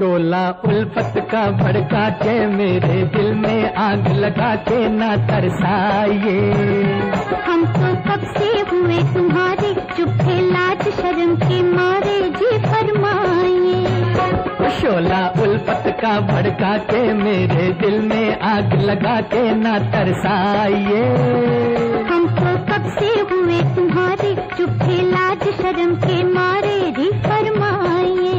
शोला उल्फत का भड़का के मेरे दिल में आग लगा के ना तरसाइए। हम तो कब से हुए तुम्हारे, चुप थे लाज शर्म के मारे, जी फरमाइए। शोला उल्फत का भड़का के मेरे दिल में आग लगा के ना तरसाइए। हम तो कब से हुए तुम्हारे, चुप थे लाज शर्म के मारे, जी फरमाइए।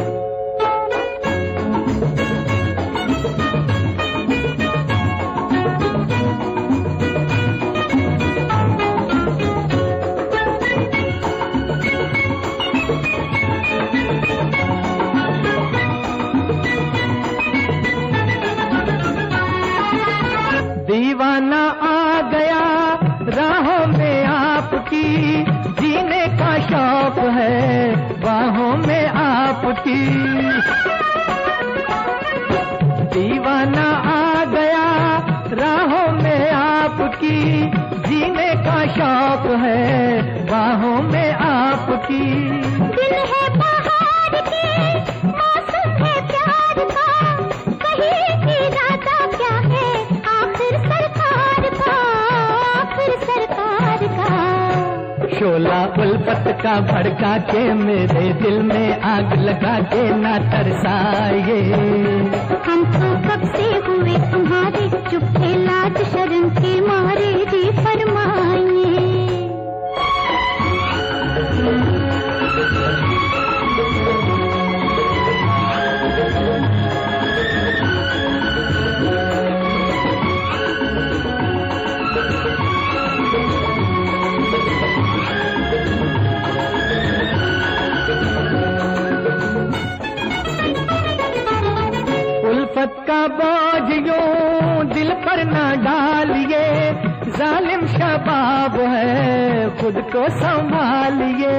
दीवाना आ गया राहों में आपकी, जीने का शौक है बाहों में आपकी। दीवाना आ गया राहों में आपकी, जीने का शौक है बाहों में आपकी। दिल है बहार के, मौसम है प्यार का, कहीं इरादा क्या है आखिर सरकार का, आखिर सरकार का। शोला उल्फत का भड़का के मेरे दिल में आग लगा के ना तरसाइए। हम तो कब से हुए तुम्हारे, चुप थे लाज शर्म के मारे, जी फरमाइए। उल्फत का बोझ यूं दिल पर न डालिए, जालिम शबाब है खुद को संभालिए।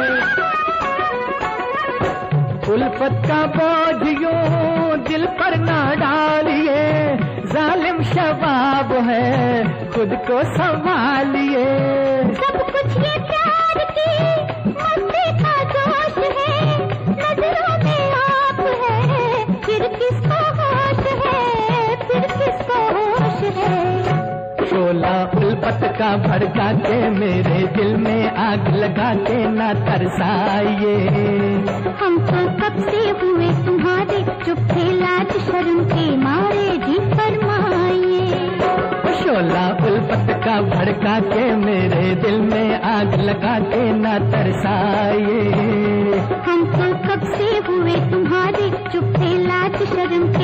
उल्फत का बोझ यूं दिल पर न डालिए, जालिम शबाब है खुद को संभालिए। सब कुछ ये प्यार की मस्ती का जोश है, नजरों में आप है, फिर किसको होश है, फिर किसको होश है। शोला उल्फत का भड़का के मेरे दिल में आग लगा के ना तरसाइए। हम तो कब से हुए तुम्हारे, चुप थे लाज शर्म के मारे, जी फरमाइए। शोला उल्फत का भड़का के मेरे दिल में आग लगा के ना तरसाइए। हम तो कब से हुए तुम्हारे, चुप थे लाज शर्म